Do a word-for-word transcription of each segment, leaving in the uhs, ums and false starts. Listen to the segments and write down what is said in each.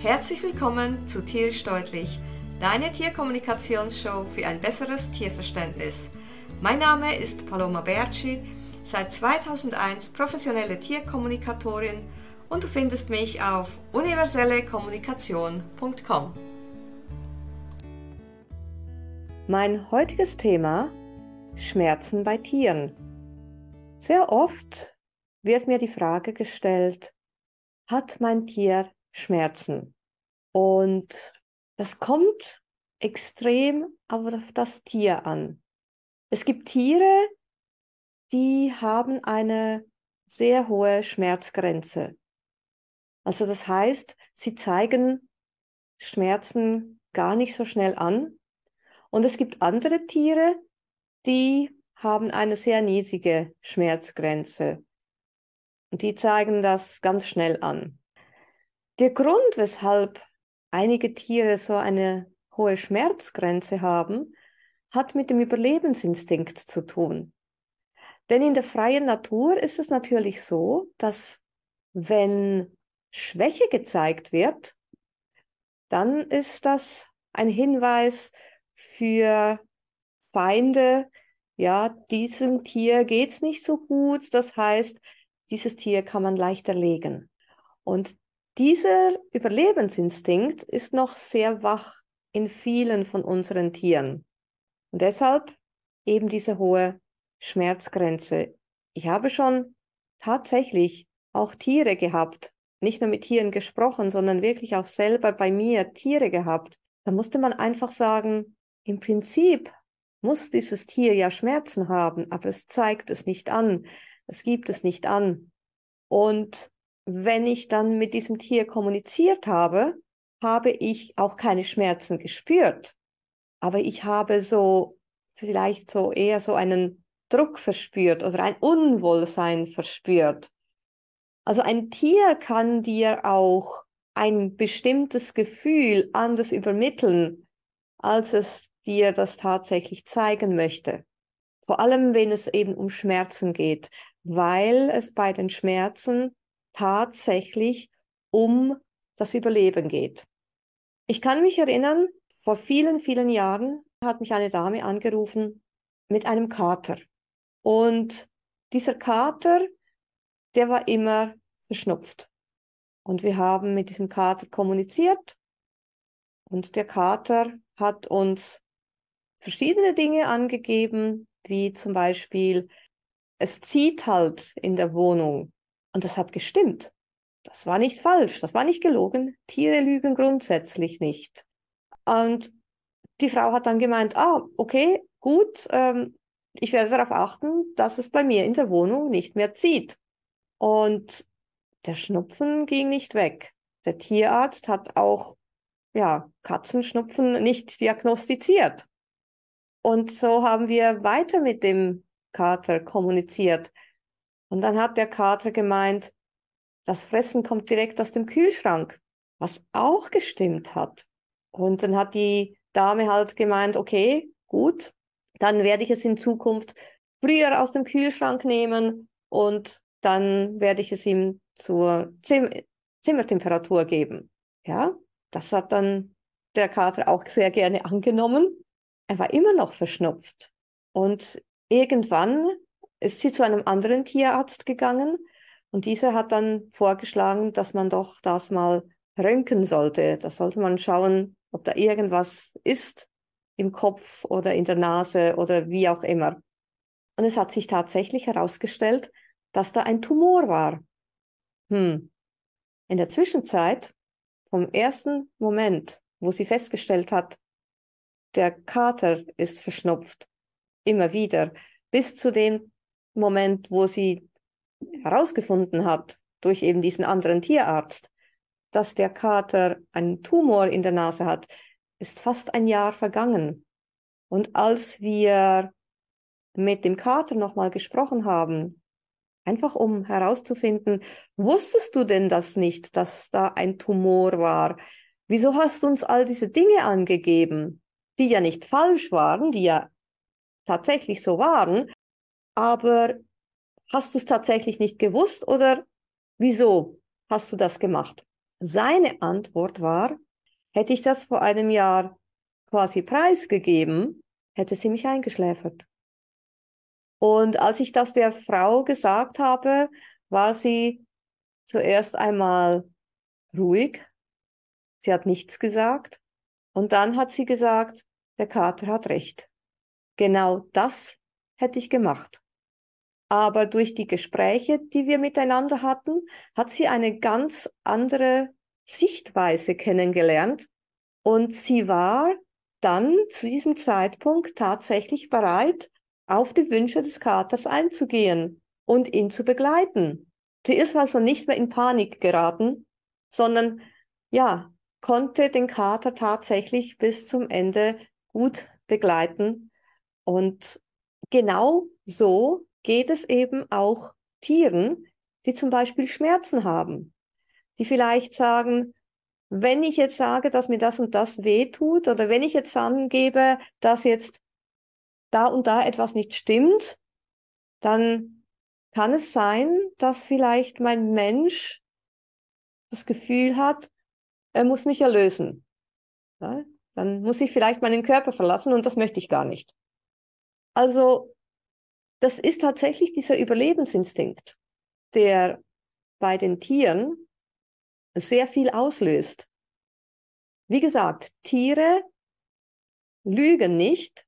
Herzlich willkommen zu Tierisch Deutlich, deine Tierkommunikationsshow für ein besseres Tierverständnis. Mein Name ist Paloma Berci, seit zweitausendeins professionelle Tierkommunikatorin und du findest mich auf universelle kommunikation punkt com. Mein heutiges Thema: Schmerzen bei Tieren. Sehr oft wird mir die Frage gestellt: Hat mein Tier Schmerzen? Und das kommt extrem auf das Tier an. Es gibt Tiere, die haben eine sehr hohe Schmerzgrenze. Also das heißt, sie zeigen Schmerzen gar nicht so schnell an. Und es gibt andere Tiere, die haben eine sehr niedrige Schmerzgrenze. Und die zeigen das ganz schnell an. Der Grund, weshalb einige Tiere so eine hohe Schmerzgrenze haben, hat mit dem Überlebensinstinkt zu tun. Denn in der freien Natur ist es natürlich so, dass wenn Schwäche gezeigt wird, dann ist das ein Hinweis für Feinde: ja, diesem Tier geht's nicht so gut, das heißt, dieses Tier kann man leicht erlegen. Und dieser Überlebensinstinkt ist noch sehr wach in vielen von unseren Tieren. Und deshalb eben diese hohe Schmerzgrenze. Ich habe schon tatsächlich auch Tiere gehabt, nicht nur mit Tieren gesprochen, sondern wirklich auch selber bei mir Tiere gehabt. Da musste man einfach sagen, im Prinzip muss dieses Tier ja Schmerzen haben, aber es zeigt es nicht an, es gibt es nicht an. Und wenn ich dann mit diesem Tier kommuniziert habe, habe ich auch keine Schmerzen gespürt. Aber ich habe so, vielleicht so eher so einen Druck verspürt oder ein Unwohlsein verspürt. Also ein Tier kann dir auch ein bestimmtes Gefühl anders übermitteln, als es dir das tatsächlich zeigen möchte. Vor allem, wenn es eben um Schmerzen geht, weil es bei den Schmerzen tatsächlich um das Überleben geht. Ich kann mich erinnern, vor vielen, vielen Jahren hat mich eine Dame angerufen mit einem Kater. Und dieser Kater, der war immer verschnupft. Und wir haben mit diesem Kater kommuniziert. Und der Kater hat uns verschiedene Dinge angegeben, wie zum Beispiel: Es zieht halt in der Wohnung. Und das hat gestimmt. Das war nicht falsch, das war nicht gelogen. Tiere lügen grundsätzlich nicht. Und die Frau hat dann gemeint: Ah, okay, gut, ähm, ich werde darauf achten, dass es bei mir in der Wohnung nicht mehr zieht. Und der Schnupfen ging nicht weg. Der Tierarzt hat auch, ja, Katzenschnupfen nicht diagnostiziert. Und so haben wir weiter mit dem Kater kommuniziert. Und dann hat der Kater gemeint, das Fressen kommt direkt aus dem Kühlschrank, was auch gestimmt hat. Und dann hat die Dame halt gemeint: Okay, gut, dann werde ich es in Zukunft früher aus dem Kühlschrank nehmen und dann werde ich es ihm zur Zim- Zimmertemperatur geben. Ja, das hat dann der Kater auch sehr gerne angenommen. Er war immer noch verschnupft. Und irgendwann ist sie zu einem anderen Tierarzt gegangen und dieser hat dann vorgeschlagen, dass man doch das mal röntgen sollte. Da sollte man schauen, ob da irgendwas ist im Kopf oder in der Nase oder wie auch immer. Und es hat sich tatsächlich herausgestellt, dass da ein Tumor war. Hm. In der Zwischenzeit, vom ersten Moment, wo sie festgestellt hat, der Kater ist verschnupft, immer wieder, bis zu dem Moment, wo sie herausgefunden hat, durch eben diesen anderen Tierarzt, dass der Kater einen Tumor in der Nase hat, ist fast ein Jahr vergangen. Und als wir mit dem Kater nochmal gesprochen haben, einfach um herauszufinden, wusstest du denn das nicht, dass da ein Tumor war? Wieso hast du uns all diese Dinge angegeben, die ja nicht falsch waren, die ja tatsächlich so waren, aber hast du es tatsächlich nicht gewusst oder wieso hast du das gemacht? Seine Antwort war, hätte ich das vor einem Jahr quasi preisgegeben, hätte sie mich eingeschläfert. Und als ich das der Frau gesagt habe, war sie zuerst einmal ruhig. Sie hat nichts gesagt. Und dann hat sie gesagt, der Kater hat recht. Genau das hätte ich gemacht. Aber durch die Gespräche, die wir miteinander hatten, hat sie eine ganz andere Sichtweise kennengelernt. Und sie war dann zu diesem Zeitpunkt tatsächlich bereit, auf die Wünsche des Katers einzugehen und ihn zu begleiten. Sie ist also nicht mehr in Panik geraten, sondern ja, konnte den Kater tatsächlich bis zum Ende gut begleiten. Und genau so geht es eben auch Tieren, die zum Beispiel Schmerzen haben, die vielleicht sagen, wenn ich jetzt sage, dass mir das und das weh tut, oder wenn ich jetzt angebe, dass jetzt da und da etwas nicht stimmt, dann kann es sein, dass vielleicht mein Mensch das Gefühl hat, er muss mich erlösen. Ja? Dann muss ich vielleicht meinen Körper verlassen und das möchte ich gar nicht. Also das ist tatsächlich dieser Überlebensinstinkt, der bei den Tieren sehr viel auslöst. Wie gesagt, Tiere lügen nicht,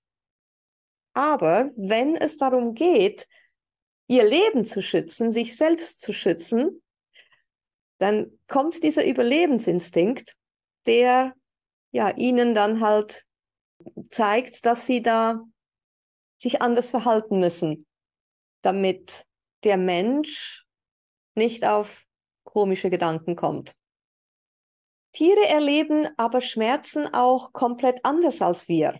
aber wenn es darum geht, ihr Leben zu schützen, sich selbst zu schützen, dann kommt dieser Überlebensinstinkt, der ja ihnen dann halt zeigt, dass sie da sich anders verhalten müssen, damit der Mensch nicht auf komische Gedanken kommt. Tiere erleben aber Schmerzen auch komplett anders als wir.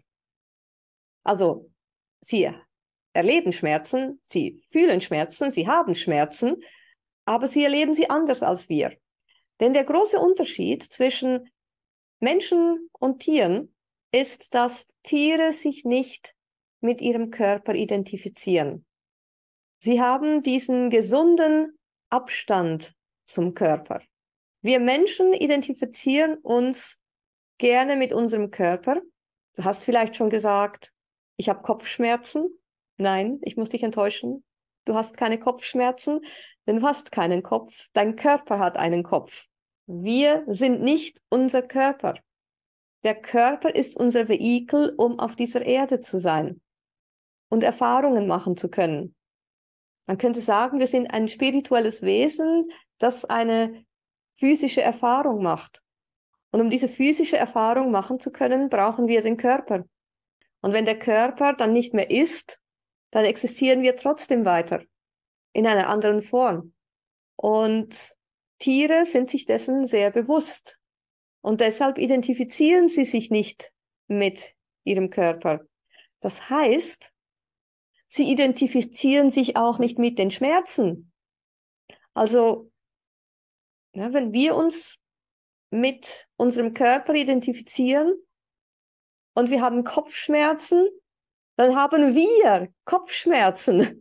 Also sie erleben Schmerzen, sie fühlen Schmerzen, sie haben Schmerzen, aber sie erleben sie anders als wir. Denn der große Unterschied zwischen Menschen und Tieren ist, dass Tiere sich nicht mit ihrem Körper identifizieren. Sie haben diesen gesunden Abstand zum Körper. Wir Menschen identifizieren uns gerne mit unserem Körper. Du hast vielleicht schon gesagt, ich habe Kopfschmerzen. Nein, ich muss dich enttäuschen. Du hast keine Kopfschmerzen, denn du hast keinen Kopf. Dein Körper hat einen Kopf. Wir sind nicht unser Körper. Der Körper ist unser Vehikel, um auf dieser Erde zu sein und Erfahrungen machen zu können. Man könnte sagen, wir sind ein spirituelles Wesen, das eine physische Erfahrung macht. Und um diese physische Erfahrung machen zu können, brauchen wir den Körper. Und wenn der Körper dann nicht mehr ist, dann existieren wir trotzdem weiter in einer anderen Form. Und Tiere sind sich dessen sehr bewusst. Und deshalb identifizieren sie sich nicht mit ihrem Körper. Das heißt, sie identifizieren sich auch nicht mit den Schmerzen. Also, ja, wenn wir uns mit unserem Körper identifizieren und wir haben Kopfschmerzen, dann haben wir Kopfschmerzen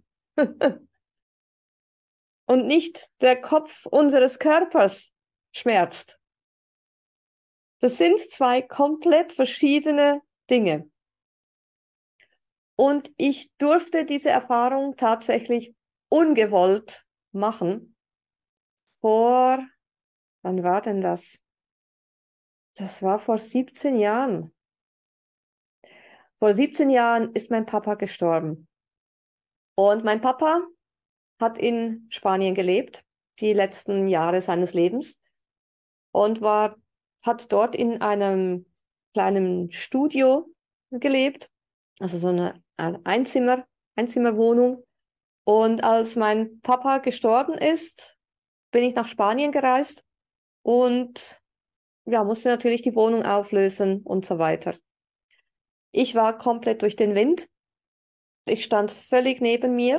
und nicht der Kopf unseres Körpers schmerzt. Das sind zwei komplett verschiedene Dinge. Und ich durfte diese Erfahrung tatsächlich ungewollt machen. Vor, wann war denn das? Das war vor siebzehn Jahren. Vor siebzehn Jahren ist mein Papa gestorben. Und mein Papa hat in Spanien gelebt, die letzten Jahre seines Lebens, und war, hat dort in einem kleinen Studio gelebt, also so eine, eine Einzimmer, Einzimmerwohnung. Und als mein Papa gestorben ist, bin ich nach Spanien gereist und ja, musste natürlich die Wohnung auflösen und so weiter. Ich war komplett durch den Wind. Ich stand völlig neben mir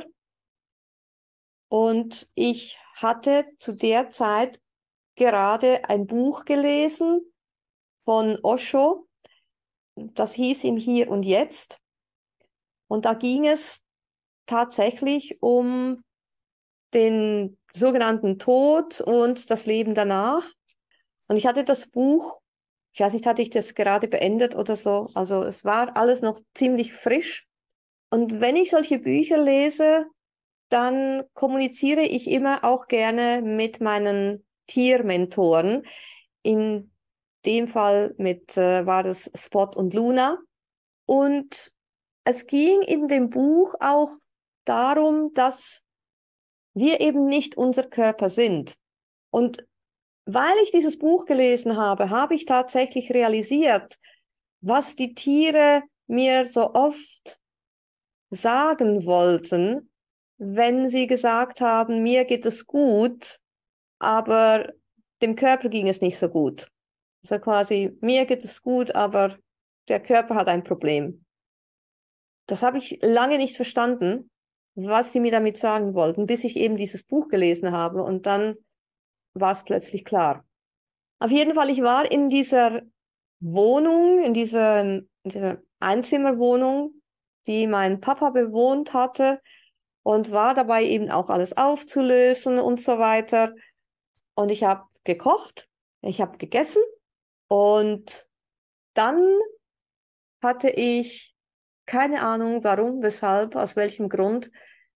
und ich hatte zu der Zeit gerade ein Buch gelesen von Osho. Das hieß Im Hier und Jetzt. Und da ging es tatsächlich um den sogenannten Tod und das Leben danach. Und ich hatte das Buch, ich weiß nicht, hatte ich das gerade beendet oder so. Also es war alles noch ziemlich frisch. Und wenn ich solche Bücher lese, dann kommuniziere ich immer auch gerne mit meinen Tiermentoren. In dem Fall mit, äh, war das Spot und Luna. Und es ging in dem Buch auch darum, dass wir eben nicht unser Körper sind. Und weil ich dieses Buch gelesen habe, habe ich tatsächlich realisiert, was die Tiere mir so oft sagen wollten, wenn sie gesagt haben, mir geht es gut, aber dem Körper ging es nicht so gut. Also quasi, mir geht es gut, aber der Körper hat ein Problem. Das habe ich lange nicht verstanden, was sie mir damit sagen wollten, bis ich eben dieses Buch gelesen habe und dann war es plötzlich klar. Auf jeden Fall, ich war in dieser Wohnung, in dieser, in dieser Einzimmerwohnung, die mein Papa bewohnt hatte und war dabei eben auch alles aufzulösen und so weiter. Und ich habe gekocht, ich habe gegessen und dann hatte ich keine Ahnung, warum, weshalb, aus welchem Grund,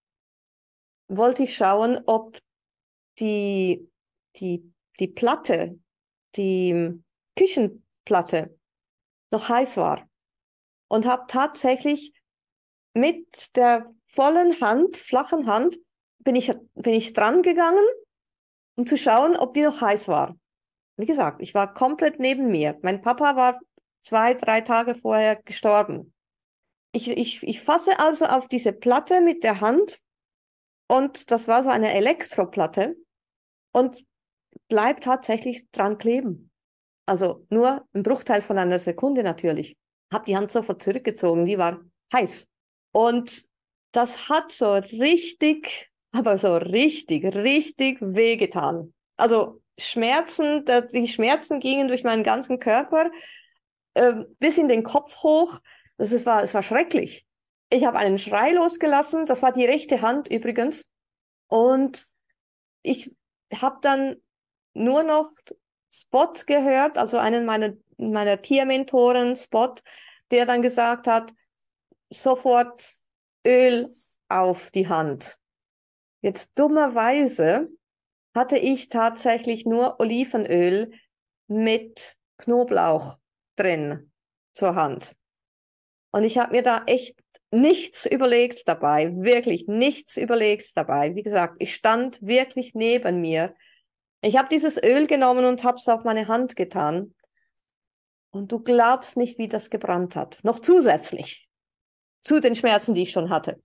wollte ich schauen, ob die, die, die Platte, die Küchenplatte noch heiß war. Und habe tatsächlich mit der vollen Hand, flachen Hand, bin ich, bin ich dran gegangen, um zu schauen, ob die noch heiß war. Wie gesagt, ich war komplett neben mir. Mein Papa war zwei, drei Tage vorher gestorben. Ich, ich, ich fasse also auf diese Platte mit der Hand und das war so eine Elektroplatte und bleib tatsächlich dran kleben. Also nur ein Bruchteil von einer Sekunde natürlich. Hab die Hand sofort zurückgezogen, die war heiß. Und das hat so richtig, aber so richtig, richtig wehgetan. Also Schmerzen, die Schmerzen gingen durch meinen ganzen Körper äh, bis in den Kopf hoch. Das ist, war, es war schrecklich. Ich habe einen Schrei losgelassen. Das war die rechte Hand übrigens. Und ich habe dann nur noch Spot gehört, also einen meiner, meiner Tiermentoren, Spot, der dann gesagt hat, sofort Öl auf die Hand. Jetzt dummerweise hatte ich tatsächlich nur Olivenöl mit Knoblauch drin zur Hand. Und ich habe mir da echt nichts überlegt dabei, wirklich nichts überlegt dabei. Wie gesagt, ich stand wirklich neben mir. Ich habe dieses Öl genommen und habe es auf meine Hand getan. Und du glaubst nicht, wie das gebrannt hat. Noch zusätzlich zu den Schmerzen, die ich schon hatte.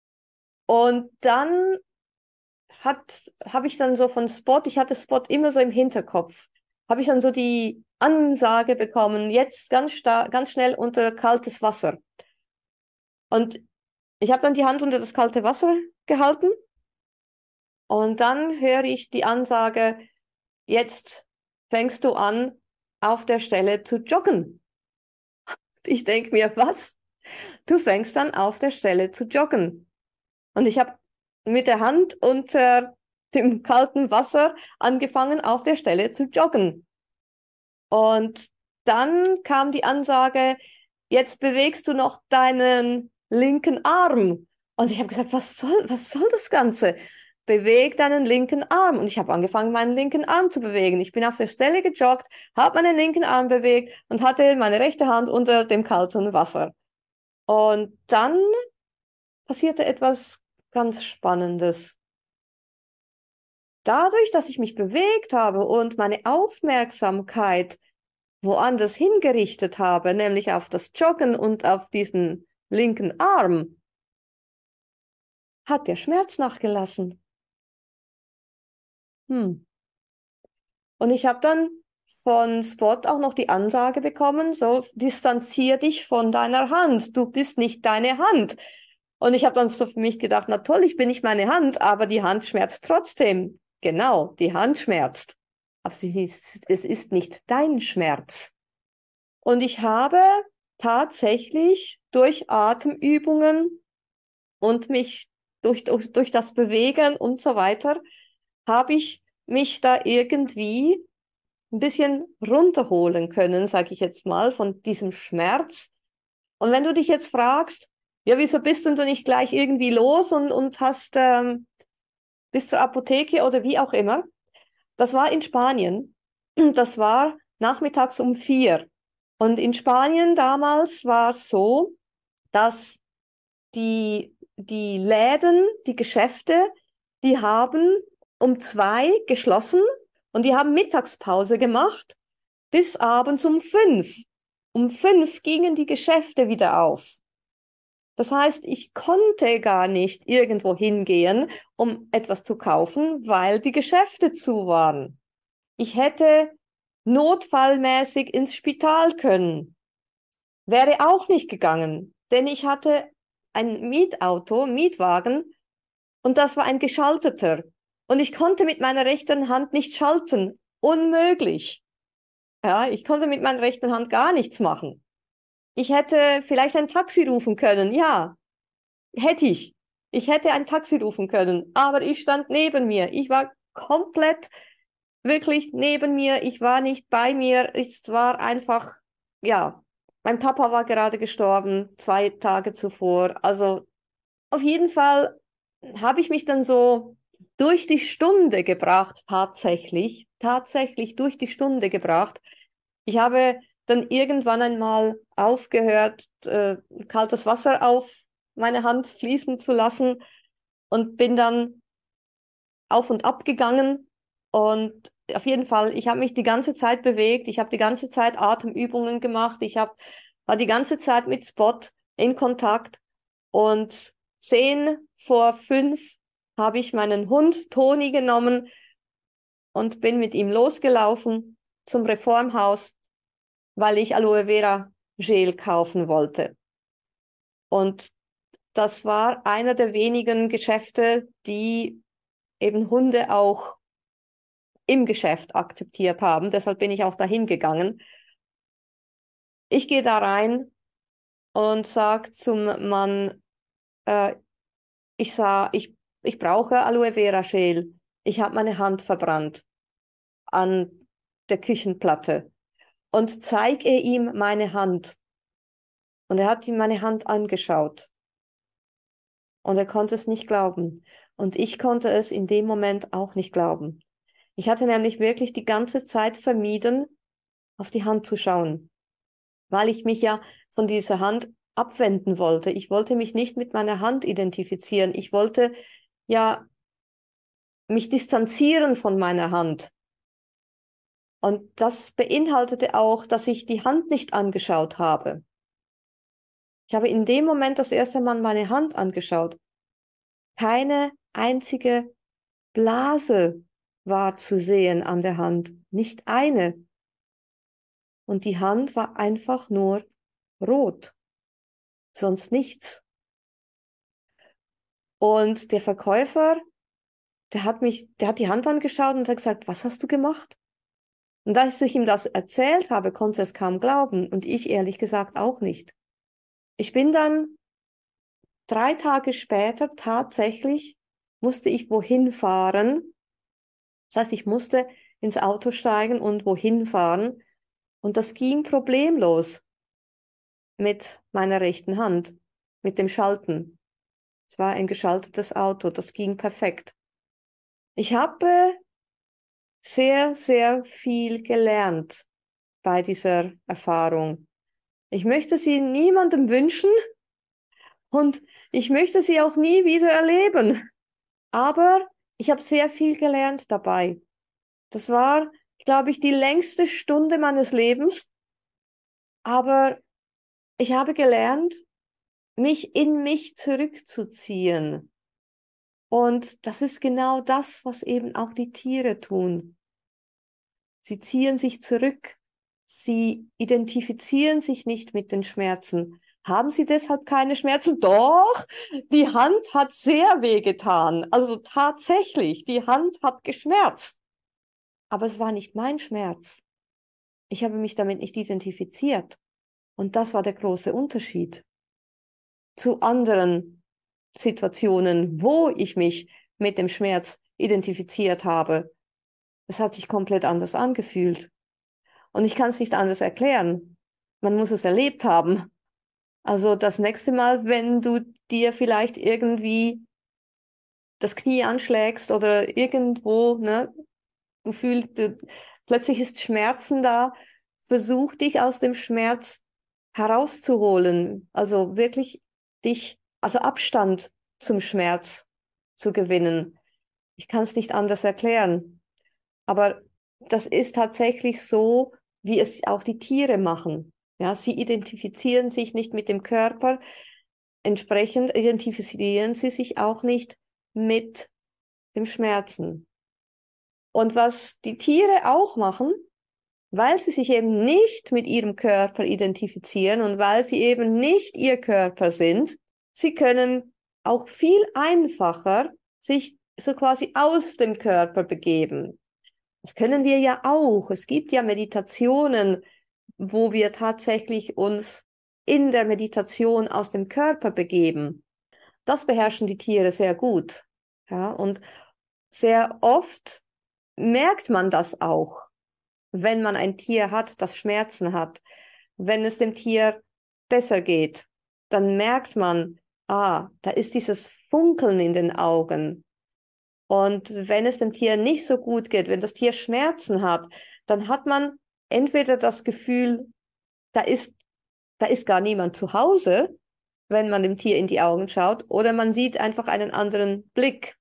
Und dann hat, habe ich dann so von Spot, ich hatte Spot immer so im Hinterkopf, habe ich dann so die Ansage bekommen, jetzt ganz, sta- ganz schnell unter kaltes Wasser. Und ich habe dann die Hand unter das kalte Wasser gehalten und dann höre ich die Ansage, jetzt fängst du an, auf der Stelle zu joggen. Ich denke mir, was? Du fängst dann auf der Stelle zu joggen. Und ich habe mit der Hand unter dem kalten Wasser angefangen, auf der Stelle zu joggen. Und dann kam die Ansage, jetzt bewegst du noch deinen linken Arm. Und ich habe gesagt, was soll, was soll das Ganze? Beweg deinen linken Arm. Und ich habe angefangen, meinen linken Arm zu bewegen. Ich bin auf der Stelle gejoggt, habe meinen linken Arm bewegt und hatte meine rechte Hand unter dem kalten Wasser. Und dann passierte etwas ganz Spannendes. Dadurch, dass ich mich bewegt habe und meine Aufmerksamkeit woanders hingerichtet habe, nämlich auf das Joggen und auf diesen linken Arm, hat der Schmerz nachgelassen. Hm. Und ich habe dann von Spot auch noch die Ansage bekommen, so distanzier dich von deiner Hand, du bist nicht deine Hand. Und ich habe dann so für mich gedacht, na toll, ich bin nicht meine Hand, aber die Hand schmerzt trotzdem. Genau, die Hand schmerzt. Aber sie ist, es ist nicht dein Schmerz. Und ich habe tatsächlich durch Atemübungen und mich durch, durch, durch das Bewegen und so weiter, habe ich mich da irgendwie ein bisschen runterholen können, sage ich jetzt mal, von diesem Schmerz. Und wenn du dich jetzt fragst, ja, wieso bist denn du nicht gleich irgendwie los und, und hast ähm, bis zur Apotheke oder wie auch immer? Das war in Spanien. Das war nachmittags um vier. Und in Spanien damals war es so, dass die, die Läden, die Geschäfte, die haben um zwei geschlossen und die haben Mittagspause gemacht bis abends um fünf. Um fünf gingen die Geschäfte wieder auf. Das heißt, ich konnte gar nicht irgendwo hingehen, um etwas zu kaufen, weil die Geschäfte zu waren. Ich hätte notfallmäßig ins Spital können. Wäre auch nicht gegangen, denn ich hatte ein Mietauto, Mietwagen, und das war ein geschalteter. Und ich konnte mit meiner rechten Hand nicht schalten. Unmöglich. Ja, ich konnte mit meiner rechten Hand gar nichts machen. Ich hätte vielleicht ein Taxi rufen können. Ja, hätte ich. Ich hätte ein Taxi rufen können. Aber ich stand neben mir. Ich war komplett wirklich neben mir. Ich war nicht bei mir. Es war einfach, ja, mein Papa war gerade gestorben, zwei Tage zuvor. Also auf jeden Fall habe ich mich dann so durch die Stunde gebracht, tatsächlich, tatsächlich durch die Stunde gebracht. Ich habe dann irgendwann einmal aufgehört, äh, kaltes Wasser auf meine Hand fließen zu lassen und bin dann auf und ab gegangen. Und auf jeden Fall, ich habe mich die ganze Zeit bewegt, ich habe die ganze Zeit Atemübungen gemacht, ich hab, war die ganze Zeit mit Spot in Kontakt. Und zehn vor fünf habe ich meinen Hund Toni genommen und bin mit ihm losgelaufen zum Reformhaus, weil ich Aloe Vera Gel kaufen wollte. Und das war einer der wenigen Geschäfte, die eben Hunde auch im Geschäft akzeptiert haben. Deshalb bin ich auch dahin gegangen. Ich gehe da rein und sage zum Mann, äh, ich sah, ich, ich brauche Aloe Vera Gel. Ich habe meine Hand verbrannt an der Küchenplatte und zeige ihm meine Hand. Und er hat ihm meine Hand angeschaut und er konnte es nicht glauben. Und ich konnte es in dem Moment auch nicht glauben. Ich hatte nämlich wirklich die ganze Zeit vermieden, auf die Hand zu schauen, weil ich mich ja von dieser Hand abwenden wollte. Ich wollte mich nicht mit meiner Hand identifizieren. Ich wollte ja mich distanzieren von meiner Hand. Und das beinhaltete auch, dass ich die Hand nicht angeschaut habe. Ich habe in dem Moment das erste Mal meine Hand angeschaut. Keine einzige Blase war zu sehen an der Hand, nicht eine. Und die Hand war einfach nur rot, sonst nichts. Und der Verkäufer, der hat mich, der hat die Hand angeschaut und hat gesagt, was hast du gemacht? Und als ich ihm das erzählt habe, konnte er es kaum glauben und ich ehrlich gesagt auch nicht. Ich bin dann drei Tage später tatsächlich, musste ich wohin fahren. Das heißt, ich musste ins Auto steigen und wohin fahren. Und das ging problemlos mit meiner rechten Hand, mit dem Schalten. Es war ein geschaltetes Auto, das ging perfekt. Ich habe sehr, sehr viel gelernt bei dieser Erfahrung. Ich möchte sie niemandem wünschen und ich möchte sie auch nie wieder erleben. Aber ich habe sehr viel gelernt dabei. Das war, glaube ich, die längste Stunde meines Lebens. Aber ich habe gelernt, mich in mich zurückzuziehen. Und das ist genau das, was eben auch die Tiere tun. Sie ziehen sich zurück. Sie identifizieren sich nicht mit den Schmerzen. Haben sie deshalb keine Schmerzen? Doch, die Hand hat sehr wehgetan. Also tatsächlich, die Hand hat geschmerzt. Aber es war nicht mein Schmerz. Ich habe mich damit nicht identifiziert. Und das war der große Unterschied zu anderen Situationen, wo ich mich mit dem Schmerz identifiziert habe. Es hat sich komplett anders angefühlt. Und ich kann es nicht anders erklären. Man muss es erlebt haben. Also das nächste Mal, wenn du dir vielleicht irgendwie das Knie anschlägst oder irgendwo, ne, du fühlst, du, plötzlich ist Schmerzen da, versuch dich aus dem Schmerz herauszuholen. Also wirklich dich, also Abstand zum Schmerz zu gewinnen. Ich kann es nicht anders erklären. Aber das ist tatsächlich so, wie es auch die Tiere machen. Ja, sie identifizieren sich nicht mit dem Körper, entsprechend identifizieren sie sich auch nicht mit dem Schmerzen. Und was die Tiere auch machen, weil sie sich eben nicht mit ihrem Körper identifizieren und weil sie eben nicht ihr Körper sind, sie können auch viel einfacher sich so quasi aus dem Körper begeben. Das können wir ja auch. Es gibt ja Meditationen, wo wir tatsächlich uns in der Meditation aus dem Körper begeben. Das beherrschen die Tiere sehr gut. Ja, und sehr oft merkt man das auch, wenn man ein Tier hat, das Schmerzen hat. Wenn es dem Tier besser geht, dann merkt man, ah, da ist dieses Funkeln in den Augen. Und wenn es dem Tier nicht so gut geht, wenn das Tier Schmerzen hat, dann hat man entweder das Gefühl, da ist, da ist gar niemand zu Hause, wenn man dem Tier in die Augen schaut, oder man sieht einfach einen anderen Blick.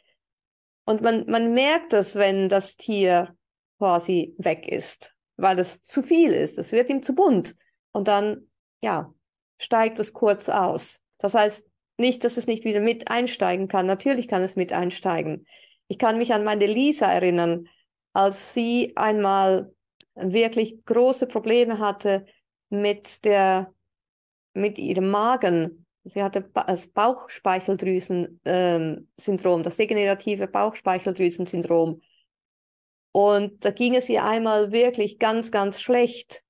Und man, man merkt das, wenn das Tier quasi weg ist, weil es zu viel ist. Es wird ihm zu bunt. Und dann, ja, steigt es kurz aus. Das heißt nicht, dass es nicht wieder mit einsteigen kann. Natürlich kann es mit einsteigen. Ich kann mich an meine Lisa erinnern, als sie einmal wirklich große Probleme hatte mit der, mit ihrem Magen. Sie hatte das Bauchspeicheldrüsen-Syndrom, das degenerative Bauchspeicheldrüsensyndrom. Und da ging es ihr einmal wirklich ganz, ganz schlecht.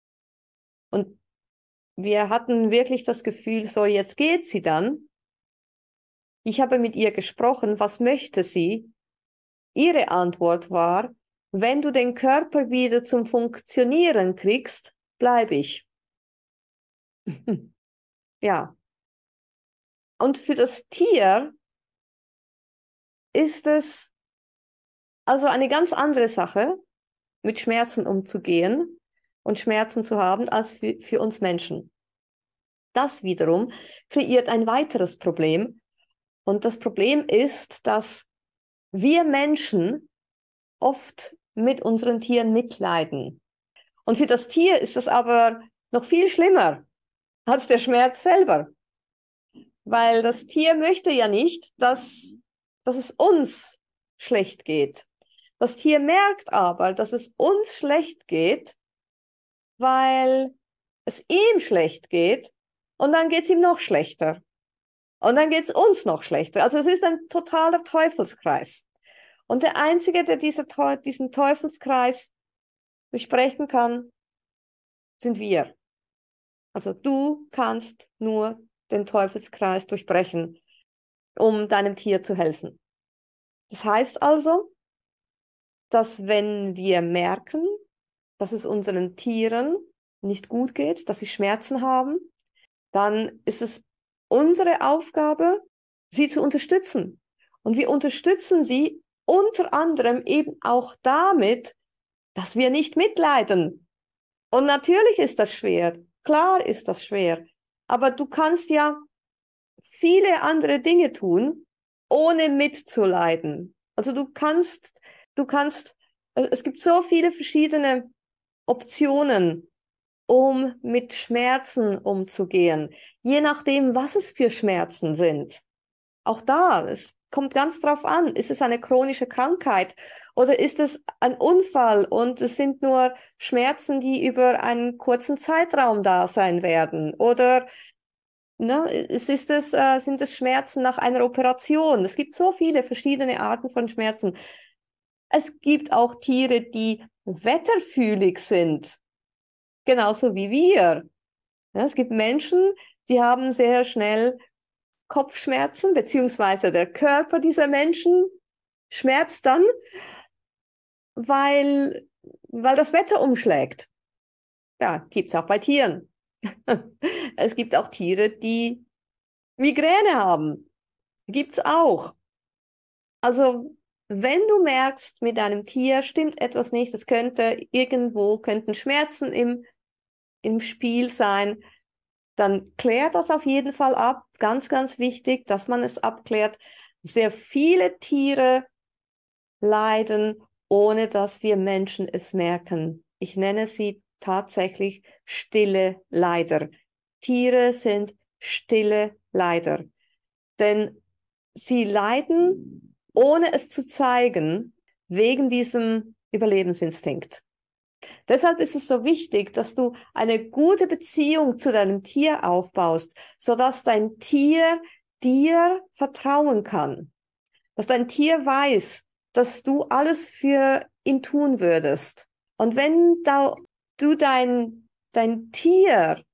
Und wir hatten wirklich das Gefühl, so jetzt geht sie dann. Ich habe mit ihr gesprochen, was möchte sie? Ihre Antwort war, wenn du den Körper wieder zum Funktionieren kriegst, bleibe ich. Ja. Und für das Tier ist es also eine ganz andere Sache, mit Schmerzen umzugehen und Schmerzen zu haben, als für, für uns Menschen. Das wiederum kreiert ein weiteres Problem. Und das Problem ist, dass wir Menschen oft mit unseren Tieren mitleiden. Und für das Tier ist das aber noch viel schlimmer als der Schmerz selber. Weil das Tier möchte ja nicht, dass, dass es uns schlecht geht. Das Tier merkt aber, dass es uns schlecht geht, weil es ihm schlecht geht und dann geht es ihm noch schlechter. Und dann geht es uns noch schlechter. Also es ist ein totaler Teufelskreis. Und der Einzige, der diese, diesen Teufelskreis durchbrechen kann, sind wir. Also du kannst nur den Teufelskreis durchbrechen, um deinem Tier zu helfen. Das heißt also, dass wenn wir merken, dass es unseren Tieren nicht gut geht, dass sie Schmerzen haben, dann ist es unsere Aufgabe, sie zu unterstützen. Und wir unterstützen sie unter anderem eben auch damit, dass wir nicht mitleiden. Und natürlich ist das schwer. Klar ist das schwer. Aber du kannst ja viele andere Dinge tun, ohne mitzuleiden. Also du kannst, du kannst, es gibt so viele verschiedene Optionen, um mit Schmerzen umzugehen, je nachdem, was es für Schmerzen sind. Auch da, es kommt ganz drauf an, ist es eine chronische Krankheit oder ist es ein Unfall und es sind nur Schmerzen, die über einen kurzen Zeitraum da sein werden oder ne, es ist es, äh, sind es Schmerzen nach einer Operation. Es gibt so viele verschiedene Arten von Schmerzen. Es gibt auch Tiere, die wetterfühlig sind, genauso wie wir. Ja, es gibt Menschen, die haben sehr schnell Kopfschmerzen, beziehungsweise der Körper dieser Menschen schmerzt dann, weil weil das Wetter umschlägt. Ja, gibt es auch bei Tieren. Es gibt auch Tiere, die Migräne haben. Gibt es auch. Also, wenn du merkst, mit deinem Tier stimmt etwas nicht, es könnte irgendwo, könnten Schmerzen im, im Spiel sein, dann klär das auf jeden Fall ab. Ganz, ganz wichtig, dass man es abklärt. Sehr viele Tiere leiden, ohne dass wir Menschen es merken. Ich nenne sie tatsächlich stille Leider. Tiere sind stille Leider. Denn sie leiden, ohne es zu zeigen, wegen diesem Überlebensinstinkt. Deshalb ist es so wichtig, dass du eine gute Beziehung zu deinem Tier aufbaust, sodass dein Tier dir vertrauen kann. Dass dein Tier weiß, dass du alles für ihn tun würdest. Und wenn da, du dein, dein Tier,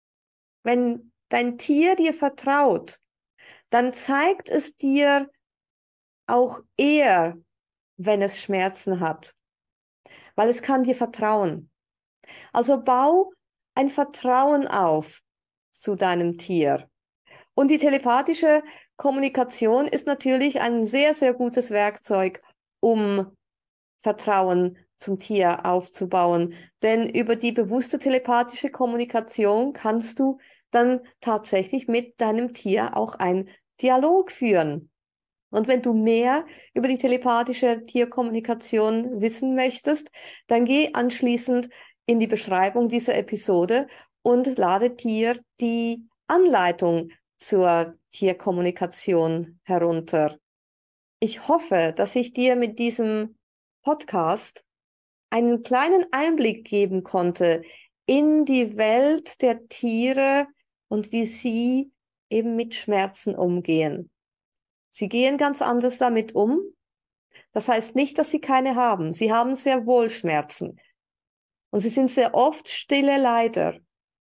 wenn dein Tier dir vertraut, dann zeigt es dir auch eher, wenn es Schmerzen hat, weil es kann dir vertrauen. Also bau ein Vertrauen auf zu deinem Tier. Und die telepathische Kommunikation ist natürlich ein sehr, sehr gutes Werkzeug, um Vertrauen zum Tier aufzubauen. Denn über die bewusste telepathische Kommunikation kannst du dann tatsächlich mit deinem Tier auch einen Dialog führen. Und wenn du mehr über die telepathische Tierkommunikation wissen möchtest, dann geh anschließend in die Beschreibung dieser Episode und lade dir die Anleitung zur Tierkommunikation herunter. Ich hoffe, dass ich dir mit diesem Podcast einen kleinen Einblick geben konnte in die Welt der Tiere und wie sie eben mit Schmerzen umgehen. Sie gehen ganz anders damit um. Das heißt nicht, dass sie keine haben. Sie haben sehr wohl Schmerzen. Und sie sind sehr oft stille Leider.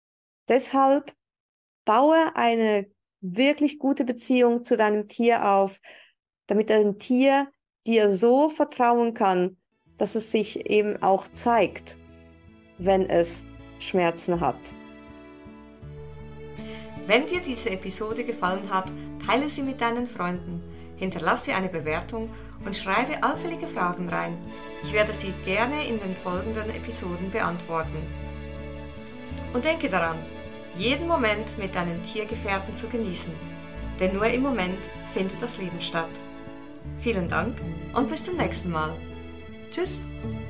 Deshalb baue eine wirklich gute Beziehung zu deinem Tier auf, damit dein Tier dir so vertrauen kann, dass es sich eben auch zeigt, wenn es Schmerzen hat. Wenn dir diese Episode gefallen hat, teile sie mit deinen Freunden, hinterlasse eine Bewertung und schreibe allfällige Fragen rein. Ich werde sie gerne in den folgenden Episoden beantworten. Und denke daran, jeden Moment mit deinen Tiergefährten zu genießen, denn nur im Moment findet das Leben statt. Vielen Dank und bis zum nächsten Mal. Tschüss!